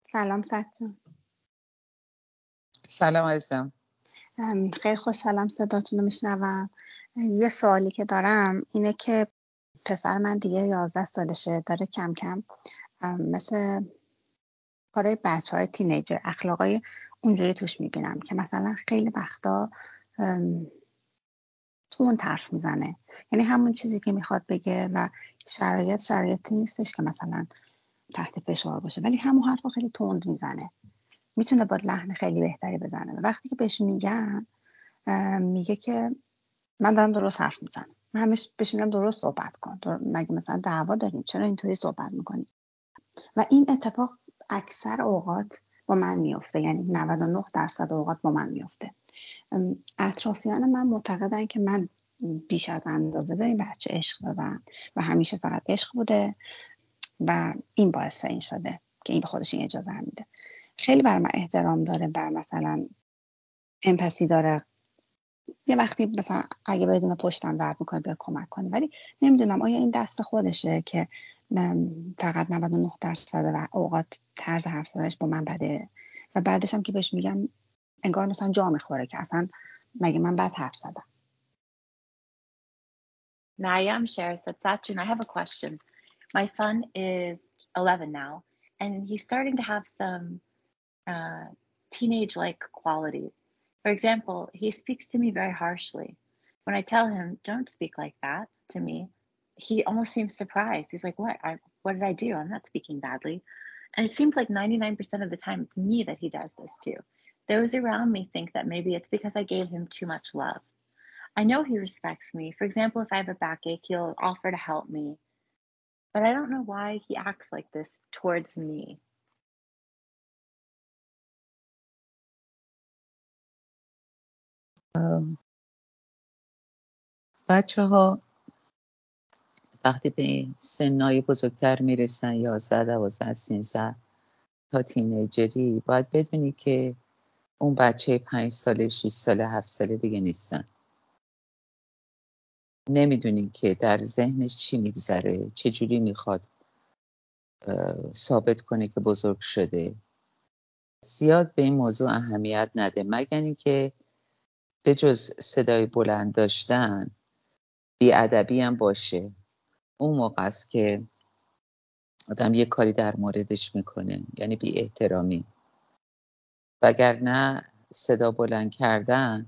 سلام ستون. سلام عزیزم. خیلی خوشحالم صداتون رو میشنوم. یه سوالی که دارم اینه که پسر من دیگه 11 سالشه، داره کم کم مثل کارهای بچهای تینیجر اخلاقای اونجوری توش میبینم که مثلا خیلی وقتا تون حرف میزنه، یعنی همون چیزی که میخواد بگه و شرایطی نیستش که مثلا تحت فشار باشه، ولی همون حرف رو خیلی تند میزنه. میتونه با لحن خیلی بهتری بزنه و وقتی که بهش میگم میگه که من دارم درست حرف میزنم. من همیشه بهش میگم درست صحبت کن، مگه مثلا دعوا داریم؟ چرا اینطوری صحبت میکنی؟ و این اتفاق اکثر اوقات با من میفته، یعنی 99% اوقات با من میفته. اطرافیان من معتقدن که من بیش از اندازه به این بچه عشق دادم و همیشه فقط عشق بوده و این باعث این شده که این خودش این اجازه میده. خیلی بر من احترام داره و مثلا امپاتی داره. یه وقتی مثلا اگه بدون پشتم درد میکنه بیا کمک کنه، ولی نمیدونم آیا این دست خودشه که فقط 99% و اوقات طرز حرف زدنش با من بده و بعدش هم که بهش میگم انگار مثلا جا میخوره که اصلا مگه من بد حرف زدم. Mariam shares that, Satun, I have a question. My son is 11 now, and he's starting to have some teenage-like qualities. For example, he speaks to me very harshly. When I tell him, don't speak like that to me, he almost seems surprised. He's like, what did I do? I'm not speaking badly. And it seems like 99% of the time it's me that he does this to. Those around me think that maybe it's because I gave him too much love. I know he respects me. For example, if I have a backache, he'll offer to help me. But I don't know why he acts like this towards me. بچه ها وقتی به سنای بزرگتر میرسن 11 12 13 تا تینیجری، باید بدونی که اون بچه 5 ساله 6 ساله 7 ساله دیگه نیستن. نمیدونی که در ذهنش چی میگذره، چجوری میخواد ثابت کنه که بزرگ شده. زیاد به این موضوع اهمیت نده، مگر اینکه به جز صدای بلند داشتن بی‌ادبی هم باشه. اون موقع است که آدم یه کاری در موردش میکنه، یعنی بی احترامی. وگرنه صدا بلند کردن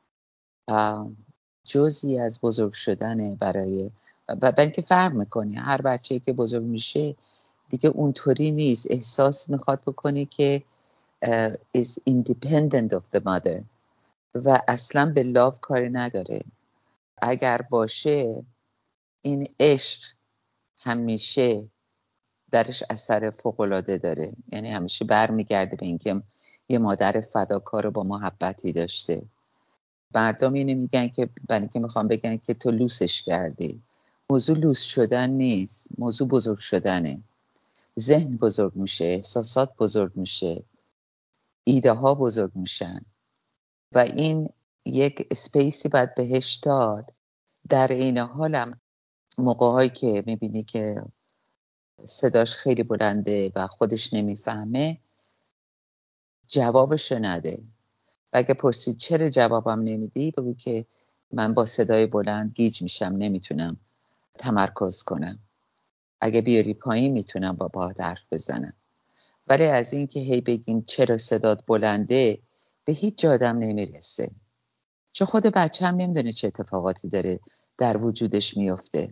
جزئی از بزرگ شدنه برای بلکه فرق میکنه. هر بچه‌ای که بزرگ میشه دیگه اونطوری نیست، احساس میخواد بکنه که is independent of the mother و اصلا به love کاری نداره. اگر باشه این عشق همیشه درش اثر فوق‌العاده داره، یعنی همیشه برمیگرده به اینکه یه مادر فداکار با محبتی داشته. مردم اینو میگن که برای اینکه میخوام بگن که تو لوسش کردی. موضوع لوس شدن نیست، موضوع بزرگ شدنه. ذهن بزرگ میشه، احساسات بزرگ میشه، ایده ها بزرگ میشن و این یک اسپیسی باید بهش داد. در این حالم موقع‌هایی که میبینی که صداش خیلی بلنده و خودش نمیفهمه، جوابشو نده. و اگه پرسید چرا جوابم نمیدی، بگو که من با صدای بلند گیج میشم، نمیتونم تمرکز کنم. اگه بیاری پایین میتونم با حرف بزنم. ولی از این که هی بگیم چرا صدات بلنده، به هیچ جا آدم نمیرسه. چون خود بچه هم نمیدونه چه اتفاقاتی داره در وجودش میفته.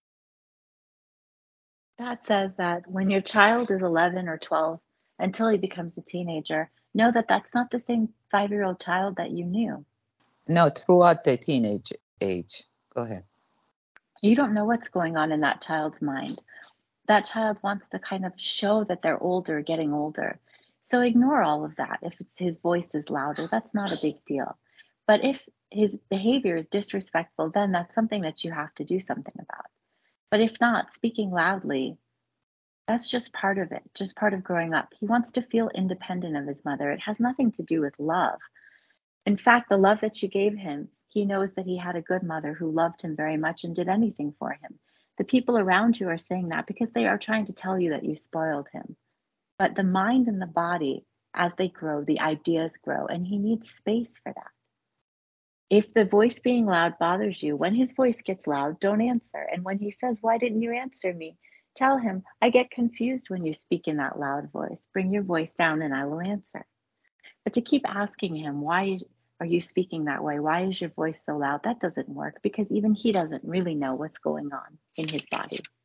That says that when your child is 11 or 12 until he becomes a teenager, know that that's not the same 5-year-old child that you knew. No, throughout the teenage age. Go ahead. You don't know what's going on in that child's mind. That child wants to kind of show that they're older, getting older. So ignore all of that. If it's his voice is louder, that's not a big deal. But if his behavior is disrespectful, then that's something that you have to do something about. But if not, speaking loudly, that's just part of it, just part of growing up. He wants to feel independent of his mother. It has nothing to do with love. In fact, the love that you gave him, he knows that he had a good mother who loved him very much and did anything for him. The people around you are saying that because they are trying to tell you that you spoiled him. But the mind and the body, as they grow, the ideas grow, and he needs space for that. If the voice being loud bothers you, when his voice gets loud, don't answer. And when he says, "Why didn't you answer me?" tell him, "I get confused when you speak in that loud voice. Bring your voice down and I will answer." But to keep asking him, "Why are you speaking that way? Why is your voice so loud?" that doesn't work, because even he doesn't really know what's going on in his body.